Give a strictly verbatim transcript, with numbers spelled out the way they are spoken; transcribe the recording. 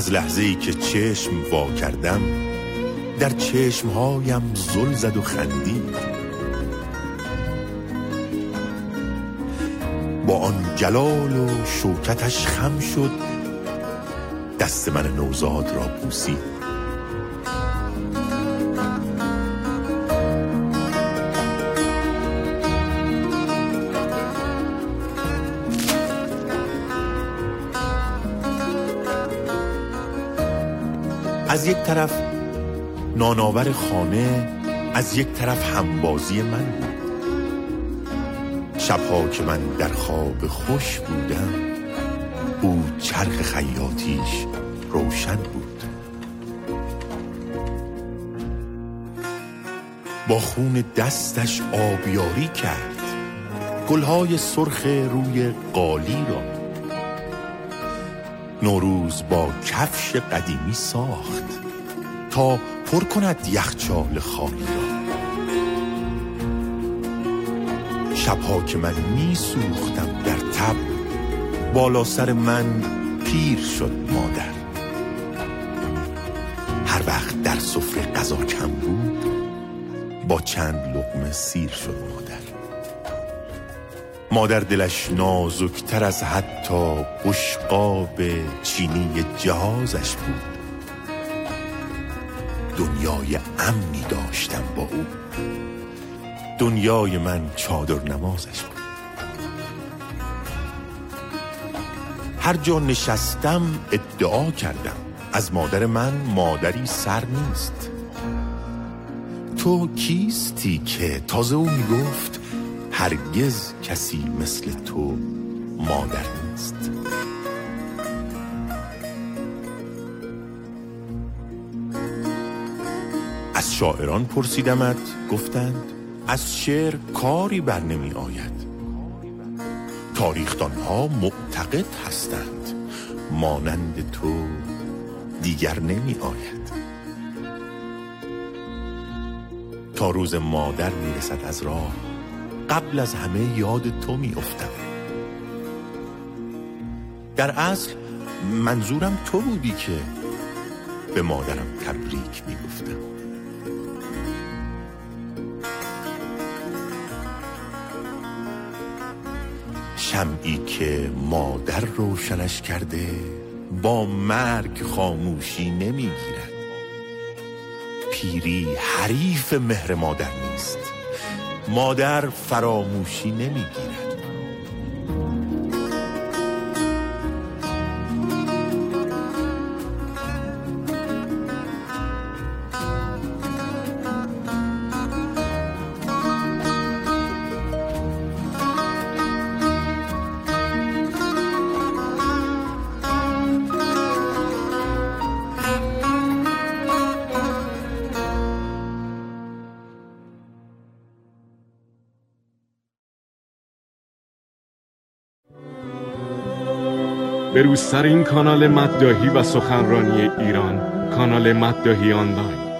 از لحظه‌ای که چشم وا کردم در چشمهایم زل زد و خندید. با آن جلال و شوکتش خم شد، دست من نوزاد را بوسید. از یک طرف نانآور خانه، از یک طرف همبازی من بود. شبها که من در خواب خوش بودم، او چرخ خیاطیش روشن بود. با خون دستش آبیاری کرد گلهای سرخ روی قالی را. نوروز با کفش قدیمی ساخت تا پر کند یخچال خالی را. شبها که من می سوختم در تب، بالا سر من پیر شد مادر. هر وقت در سفره غذا کم بود، با چند لقمه سیر شد مادر. مادر دلش نازکتر از حتی بشقاب چینی جهازش بود. دنیای امنی داشتم با او، دنیای من چادر نمازش بود. هر جا نشستم ادعا کردم از مادر من مادری سر نیست. تو کیستی که تازه او میگفت هرگز کسی مثل تو مادر نیست. از شاعران پرسیدمت، گفتند از شعر کاری بر نمی آید. تاریخدانها معتقد هستند مانند تو دیگر نمی آید. تا روز مادر می رسد از راه، قبل از همه یاد تو می افتم. در اصل منظورم تو بودی که به مادرم تبریک می گفتم. شمعی که مادر روشنش کرده با مرگ خاموشی نمی گیرد. پیری حریف مهر مادر نیست، مادر فراموشی نمی گیرد. به روز سر این کانال مداحی و سخنرانی ایران، کانال مداحی آنلاین.